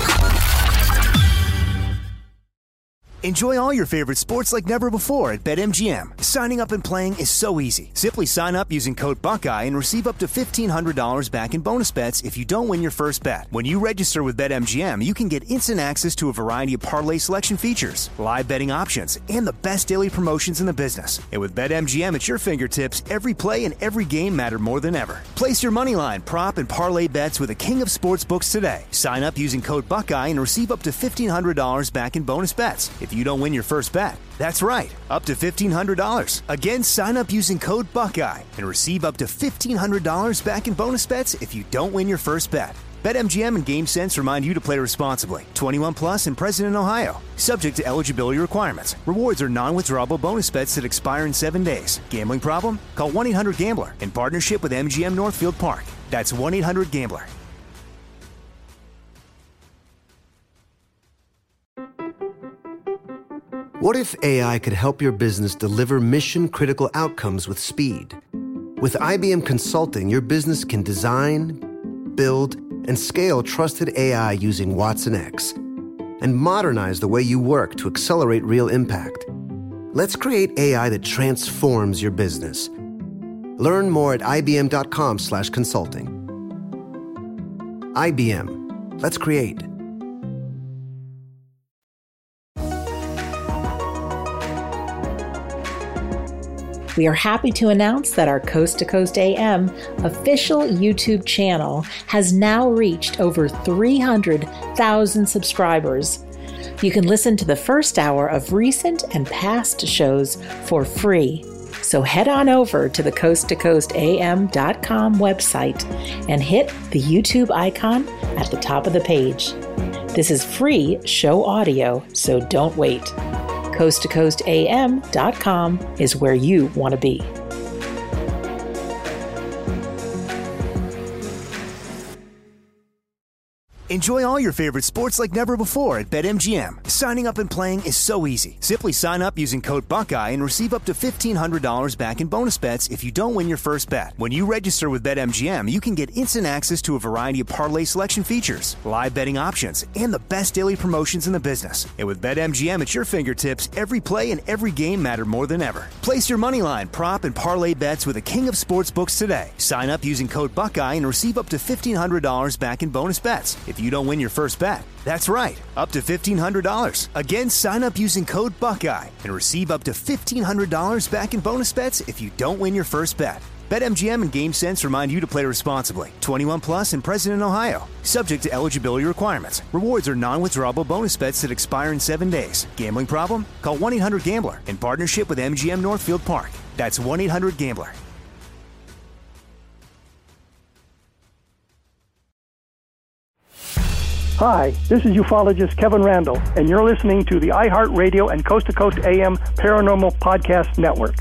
Enjoy all your favorite sports like never before at BetMGM. Signing up and playing is so easy. Simply sign up using code Buckeye and receive up to fifteen hundred dollars back in bonus bets if you don't win your first bet. When you register with BetMGM, you can get instant access to a variety of parlay selection features, live betting options, and the best daily promotions in the business. And with BetMGM at your fingertips, every play and every game matter more than ever. Place your moneyline, prop, and parlay bets with the king of sportsbooks today. Sign up using code Buckeye and receive up to fifteen hundred dollars back in bonus bets if you don't win your first bet. That's right, up to fifteen hundred dollars. Again, sign up using code Buckeye and receive up to fifteen hundred dollars back in bonus bets if you don't win your first bet. BetMGM and GameSense remind you to play responsibly. twenty-one plus and present in Ohio. Subject to eligibility requirements. Rewards are non-withdrawable bonus bets that expire in seven days. Gambling problem? Call one eight hundred gambler in partnership with M G M Northfield Park. That's one eight hundred gambler. What if A I could help your business deliver mission-critical outcomes with speed? With I B M Consulting, your business can design, build, and scale trusted A I using watsonx, and modernize the way you work to accelerate real impact. Let's create A I that transforms your business. Learn more at ibm.com slash consulting. I B M. Let's create. We are happy to announce that our Coast to Coast A M official YouTube channel has now reached over three hundred thousand subscribers. You can listen to the first hour of recent and past shows for free. So head on over to the coast to coast a m dot com website and hit the YouTube icon at the top of the page. This is free show audio, so don't wait. coast to coast a m dot com is where you want to be. Enjoy all your favorite sports like never before at BetMGM. Signing up and playing is so easy. Simply sign up using code Buckeye and receive up to fifteen hundred dollars back in bonus bets if you don't win your first bet. When you register with BetMGM, you can get instant access to a variety of parlay selection features, live betting options, and the best daily promotions in the business. And with BetMGM at your fingertips, every play and every game matter more than ever. Place your moneyline, prop, and parlay bets with the king of sportsbooks today. Sign up using code Buckeye and receive up to fifteen hundred dollars back in bonus bets if you don't win your first bet. That's right, up to fifteen hundred dollars. Again, sign up using code Buckeye and receive up to fifteen hundred dollars back in bonus bets if you don't win your first bet. BetMGM and GameSense remind you to play responsibly. twenty-one plus and present in Ohio. Subject to eligibility requirements. Rewards are non-withdrawable bonus bets that expire in seven days. Gambling problem? Call one eight hundred gambler in partnership with M G M Northfield Park. That's one eight hundred gambler. Hi, this is ufologist Kevin Randall, and you're listening to the iHeartRadio and Coast to Coast A M Paranormal Podcast Network.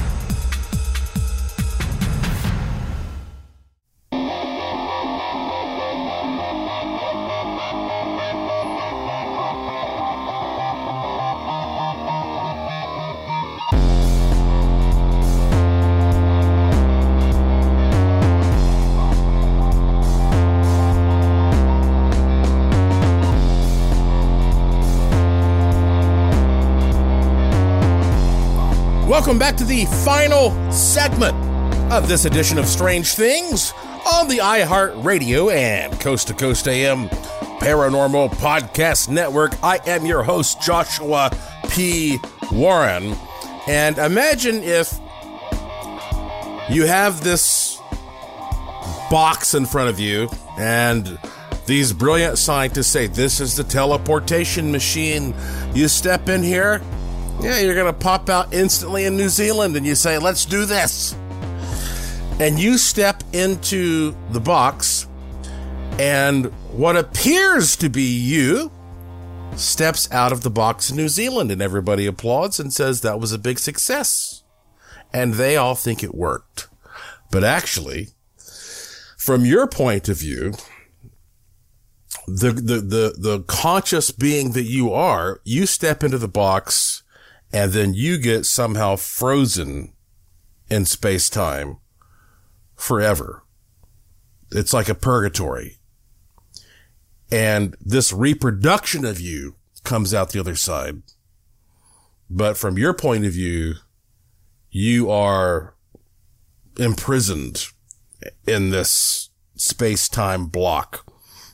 Welcome back to the final segment of this edition of Strange Things on the iHeartRadio and Coast to Coast A M Paranormal Podcast Network. I am your host, Joshua P. Warren. And imagine if you have this box in front of you and these brilliant scientists say, this is the teleportation machine. You step in here, yeah, you're going to pop out instantly in New Zealand, and you say, let's do this. And you step into the box, and what appears to be you steps out of the box in New Zealand, and everybody applauds and says that was a big success. And they all think it worked. But actually, from your point of view, the, the, the, the conscious being that you are, you step into the box, and then you get somehow frozen in space-time forever. It's like a purgatory. And this reproduction of you comes out the other side. But from your point of view, you are imprisoned in this space-time block.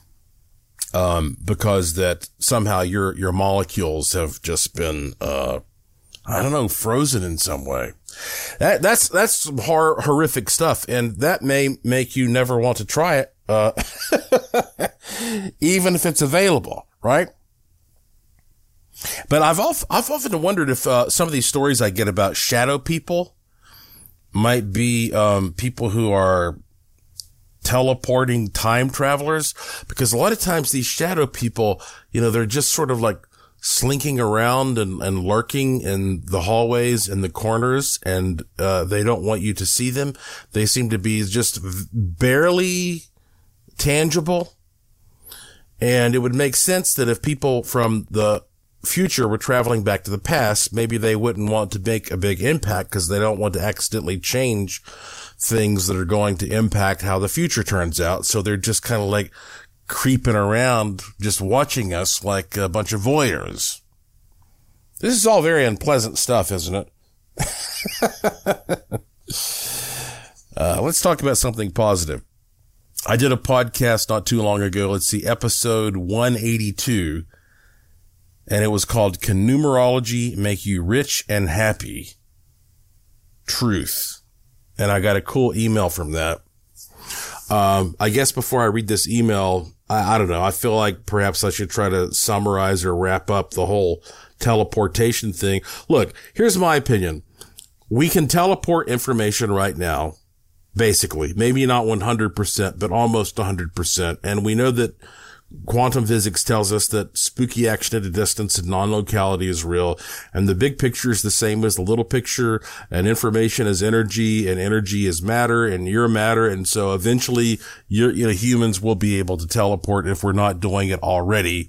Um, because that somehow your, your molecules have just been, uh, I don't know, frozen in some way. That, that's, that's some hor- horrific stuff. And that may make you never want to try it, uh, even if it's available, right? But I've often, I've often wondered if, uh, some of these stories I get about shadow people might be, um, people who are teleporting time travelers, because a lot of times these shadow people, you know, they're just sort of like slinking around and, and lurking in the hallways and the corners, and uh they don't want you to see them. They seem to be just barely tangible. And it would make sense that if people from the future were traveling back to the past, maybe they wouldn't want to make a big impact because they don't want to accidentally change things that are going to impact how the future turns out. So they're just kind of like creeping around, just watching us like a bunch of voyeurs. This is all very unpleasant stuff, isn't it? uh, let's talk about something positive. I did a podcast not too long ago. Let's see, episode one eighty-two. And it was called Can Numerology Make You Rich and Happy? Truth. And I got a cool email from that. Um, I guess before I read this email, I, I don't know. I feel like perhaps I should try to summarize or wrap up the whole teleportation thing. Look, here's my opinion. We can teleport information right now, basically. Maybe not one hundred percent, but almost one hundred percent. And we know that quantum physics tells us that spooky action at a distance and non-locality is real. And the big picture is the same as the little picture, and information is energy, and energy is matter, and you're matter. And so eventually you're, you know, humans will be able to teleport if we're not doing it already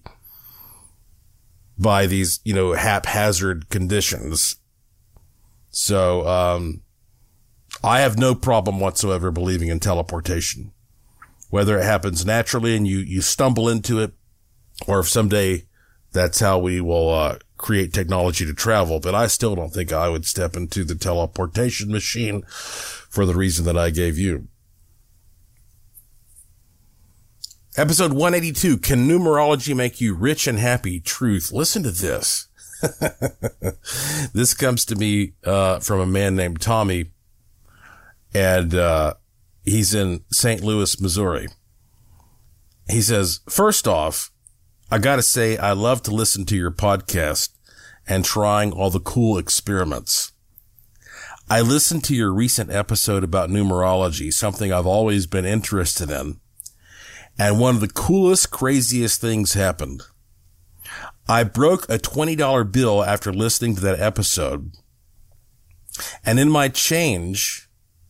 by these, you know, haphazard conditions. So, um, I have no problem whatsoever believing in teleportation. Whether it happens naturally and you, you stumble into it, or if someday that's how we will uh, create technology to travel. But I still don't think I would step into the teleportation machine for the reason that I gave you. Episode one eighty-two, Can Numerology Make You Rich and Happy? Truth. Listen to this. This comes to me uh, from a man named Tommy. and uh, he's in Saint Louis, Missouri. He says, first off, I got to say I love to listen to your podcast and trying all the cool experiments. I listened to your recent episode about numerology, something I've always been interested in. And one of the coolest, craziest things happened. I broke a twenty dollar bill after listening to that episode. And in my change,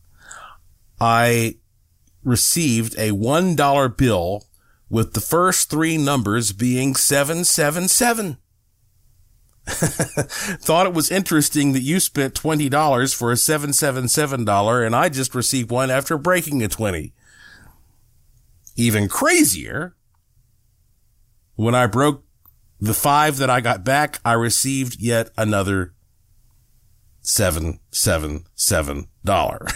I received a one dollar bill with the first three numbers being seven seven seven. Thought it was interesting that you spent twenty dollars for a seven seven seven dollar and I just received one after breaking a twenty. Even crazier, when I broke the five that I got back, I received yet another seven seven seven dollar.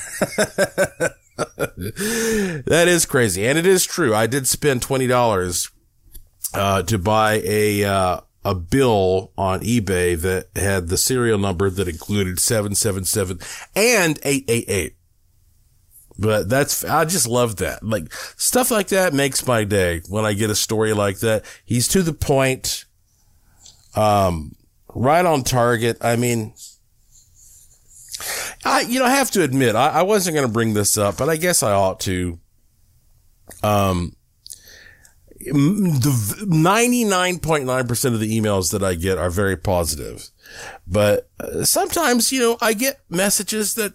That is crazy. And it is true. I did spend twenty dollars uh, to buy a, uh, a bill on eBay that had the serial number that included seven seven seven and eight eight eight. But that's, I just love that. Like, stuff like that makes my day when I get a story like that. He's to the point, um, right on target. I mean, I, you know, I have to admit, I, I wasn't going to bring this up, but I guess I ought to. Um, the ninety-nine point nine percent of the emails that I get are very positive, but sometimes, you know, I get messages that,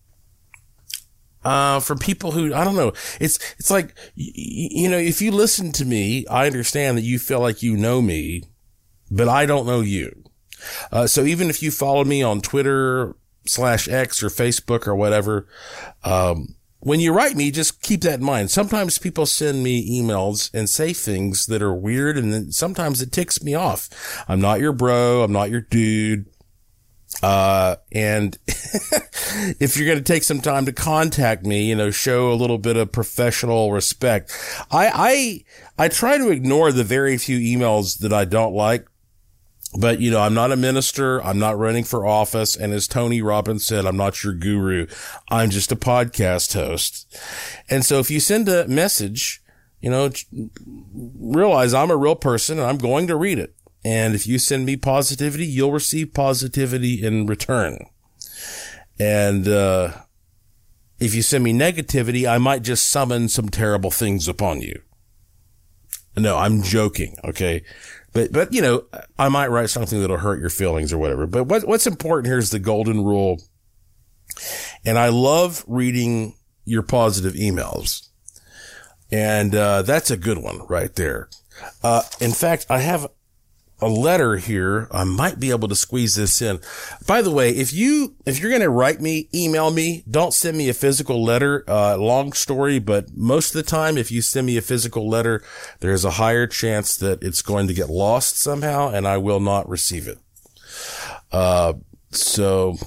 uh, from people who, I don't know, it's, it's like, you, you know, if you listen to me, I understand that you feel like you know me, but I don't know you. Uh, so even if you follow me on Twitter slash X or Facebook or whatever, um, when you write me, just keep that in mind. Sometimes people send me emails and say things that are weird, and then sometimes it ticks me off. I'm not your bro. I'm not your dude. Uh, and if you're going to take some time to contact me, you know, show a little bit of professional respect. I, I, I try to ignore the very few emails that I don't like. But, you know, I'm not a minister. I'm not running for office. And as Tony Robbins said, I'm not your guru. I'm just a podcast host. And so if you send a message, you know, realize I'm a real person and I'm going to read it. And if you send me positivity, you'll receive positivity in return. And, uh, if you send me negativity, I might just summon some terrible things upon you. No, I'm joking. Okay. But, but, you know, I might write something that'll hurt your feelings or whatever. But what, what's important here is the golden rule. And I love reading your positive emails. And, uh, that's a good one right there. Uh, in fact, I have a letter here. I might be able to squeeze this in. By the way, if you, if you're going to write me, email me, don't send me a physical letter. Uh, long story, but most of the time, if you send me a physical letter, there's a higher chance that it's going to get lost somehow and I will not receive it. Uh, so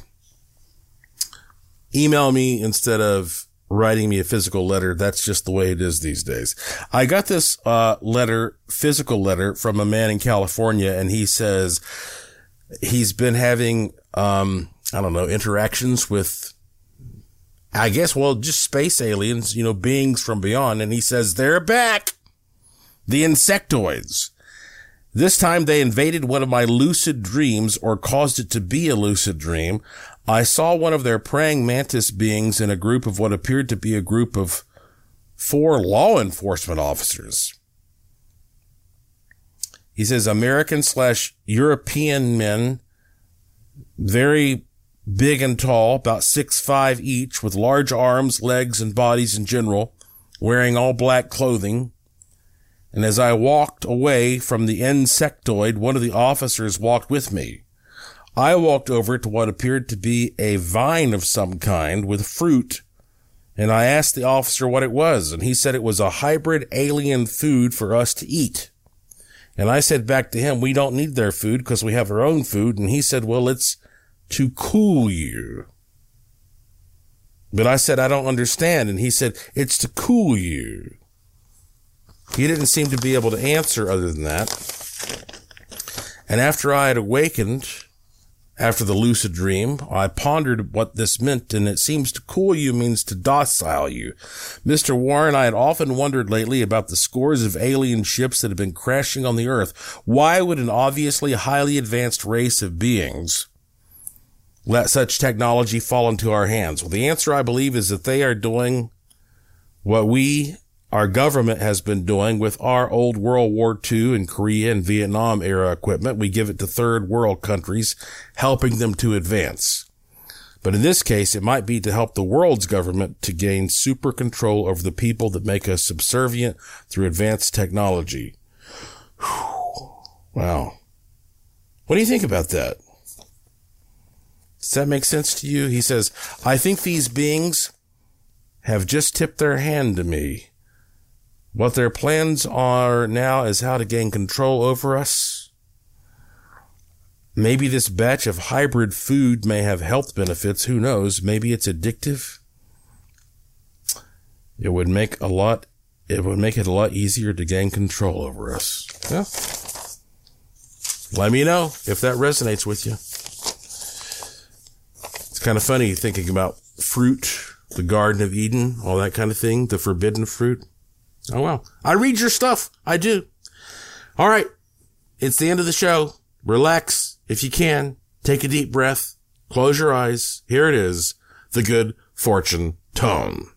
email me instead of writing me a physical letter. That's just the way it is these days. I got this, uh, letter, physical letter from a man in California, and he says he's been having, um, I don't know, interactions with, I guess, well, just space aliens, you know, beings from beyond. And he says, they're back. The insectoids. This time they invaded one of my lucid dreams, or caused it to be a lucid dream. I saw one of their praying mantis beings in a group of what appeared to be a group of four law enforcement officers. He says American slash European men, very big and tall, about six five each, with large arms, legs, and bodies in general, wearing all black clothing. And as I walked away from the insectoid, one of the officers walked with me. I walked over to what appeared to be a vine of some kind with fruit, and I asked the officer what it was, and he said it was a hybrid alien food for us to eat. And I said back to him, we don't need their food because we have our own food. And he said, well, it's to cool you. But I said, I don't understand. And he said, it's to cool you. He didn't seem to be able to answer other than that. And after I had awakened, After the lucid dream, I pondered what this meant, and it seems to cool you means to docile you. Mister Warren, I had often wondered lately about the scores of alien ships that have been crashing on the Earth. Why would an obviously highly advanced race of beings let such technology fall into our hands? Well, the answer, I believe, is that they are doing what we, our government, has been doing with our old World War Two and Korea and Vietnam era equipment. We give it to third world countries, helping them to advance. But in this case, it might be to help the world's government to gain super control over the people that make us subservient through advanced technology. Whew. Wow. What do you think about that? Does that make sense to you? He says, I think these beings have just tipped their hand to me. What their plans are now is how to gain control over us. Maybe this batch of hybrid food may have health benefits. Who knows? Maybe it's addictive. It would make a lot, it would make it a lot easier to gain control over us. Yeah. Let me know if that resonates with you. It's kind of funny thinking about fruit, the Garden of Eden, all that kind of thing, the forbidden fruit. Oh, well, I read your stuff. I do. All right. It's the end of the show. Relax if you can. Take a deep breath. Close your eyes. Here it is. The Good Fortune Tone.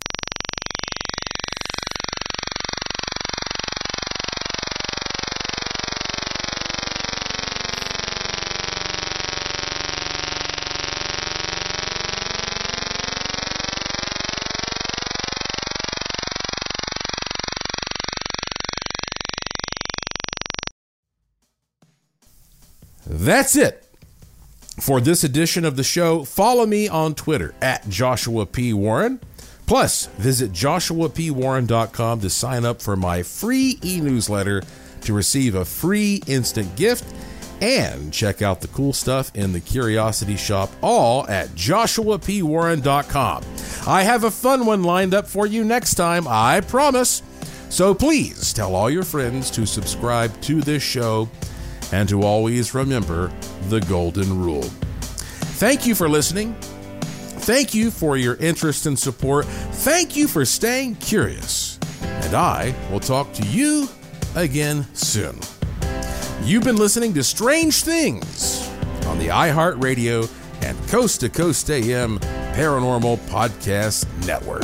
That's it for this edition of the show. Follow me on Twitter at Joshua P. Warren. Plus, visit joshua p warren dot com to sign up for my free e-newsletter to receive a free instant gift, and check out the cool stuff in the Curiosity Shop, all at joshua p warren dot com. I have a fun one lined up for you next time, I promise. So please tell all your friends to subscribe to this show, and to always remember the golden rule. Thank you for listening. Thank you for your interest and support. Thank you for staying curious. And I will talk to you again soon. You've been listening to Strange Things on the iHeartRadio and Coast to Coast A M Paranormal Podcast Network.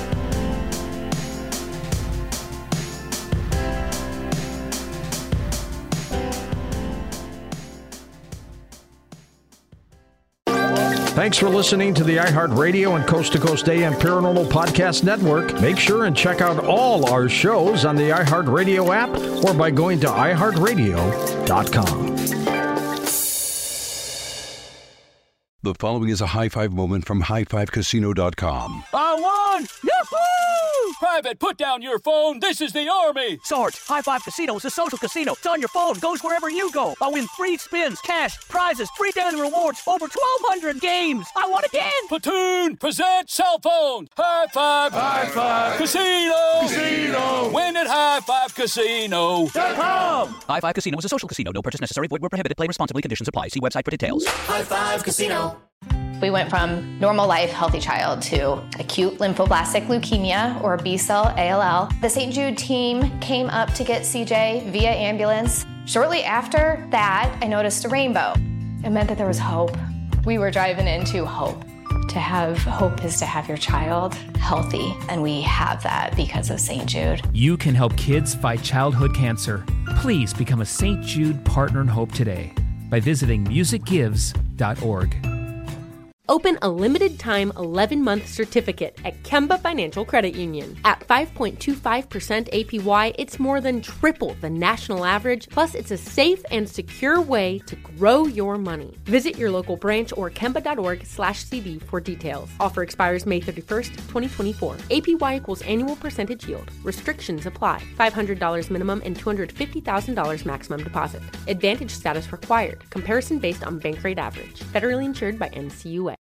Thanks for listening to the iHeartRadio and Coast to Coast A M Paranormal Podcast Network. Make sure and check out all our shows on the iHeartRadio app or by going to i heart radio dot com. The following is a high five moment from high five casino dot com. I won! Yahoo! Private, put down your phone. This is the Army. Sarge, High Five Casino is a social casino. It's on your phone. Goes wherever you go. I win free spins, cash, prizes, free daily rewards, over twelve hundred games. I won again. Platoon, present cell phone. High Five. High Five. Casino. Casino. Win at high five casino dot com. High Five Casino is a social casino. No purchase necessary. Void where prohibited. Play responsibly. Conditions apply. See website for details. High Five Casino. We went from normal life, healthy child to acute lymphoblastic leukemia, or B-cell A L L. The Saint Jude team came up to get C J via ambulance. Shortly after that, I noticed a rainbow. It meant that there was hope. We were driving into hope. To have hope is to have your child healthy, and we have that because of Saint Jude. You can help kids fight childhood cancer. Please become a Saint Jude Partner in Hope today by visiting music gives dot org. Open a limited-time eleven-month certificate at Kemba Financial Credit Union. At five point two five percent A P Y, it's more than triple the national average, plus it's a safe and secure way to grow your money. Visit your local branch or kemba dot org slash C D for details. Offer expires May thirty-first, twenty twenty-four. A P Y equals annual percentage yield. Restrictions apply. five hundred dollars minimum and two hundred fifty thousand dollars maximum deposit. Advantage status required. Comparison based on bank rate average. Federally insured by N C U A.